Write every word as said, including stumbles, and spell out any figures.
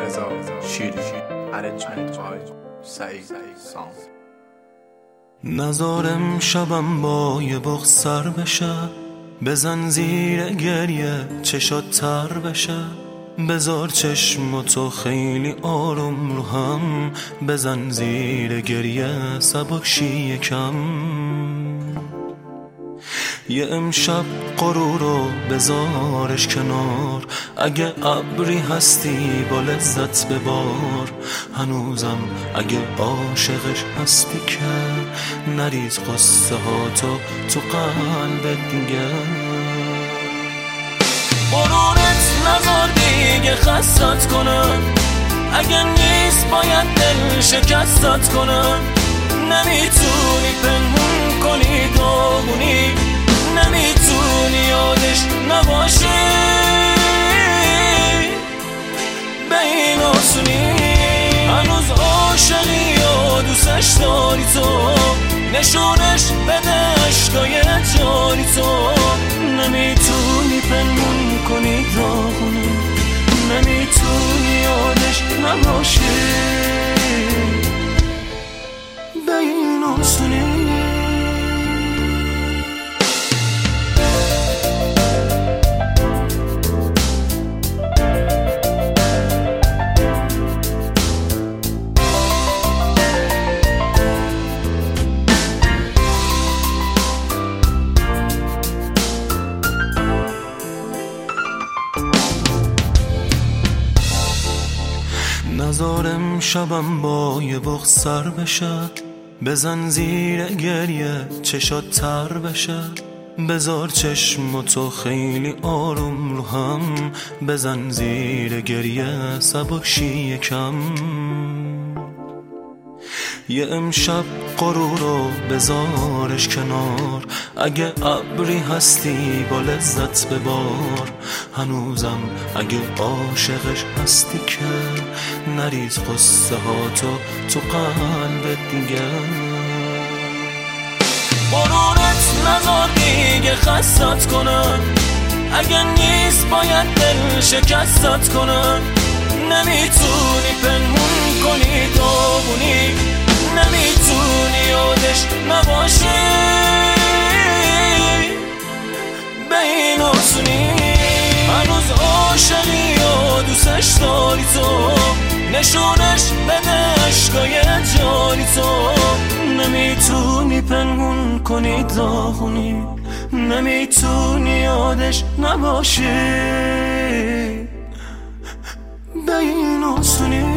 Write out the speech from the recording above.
رضا شیری ارنجمنت بای سعید سام. نزارم شبم با یه بغ سر بشه، بزن زیر گریه چشات تر بشه، بذار چشم تو خیلی آروم رو هم، بزن زیر گریه سبک شی یکم. یه امشب غرور رو بذارش کنار، اگه ابری هستی با لذت ببار، هنوزم اگه عاشقش هستی که نریز قصه ها تو تو قلبت دیگه. غرورت نذار دیگه خستت کنم، اگه نیست باید دل شکستت کنم. نمیتونی پنهون کنی داغونی، نمیتونی یادش نباشی، به این آسونی. هنوز عاشقی یا دوستش داری تو، نشونش بده عشقای جاری تو. نمیتونی پنهون کنی داغونی، نمیتونی یادش نباشی، به این آسونی. نزارم شبم با یه بغ سر بشه، بزن زیر گریه چشات تر بشه، بذار چشم تو خیلی آروم رو هم، بزن زیر گریه سبک شی یکم. یه امشب غرور رو بذارش کنار، اگه ابری هستی با لذت ببار، هنوزم اگه عاشقش هستی که نریز قصه ها تو تو قلبت دیگه. غرورت نذار دیگه خستت کنم، اگه نیست باید دل شکستت کنم. نمیتونی پنهون کنی داغونی، نمیتونی یادش نباشی، به این آسونی. هنوز عاشقی یا دوستش داری تو، نشونش بده عشقای جاری تو. نمیتونی پنهون کنی داغونی، نمیتونی یادش نباشی، به این آسونی.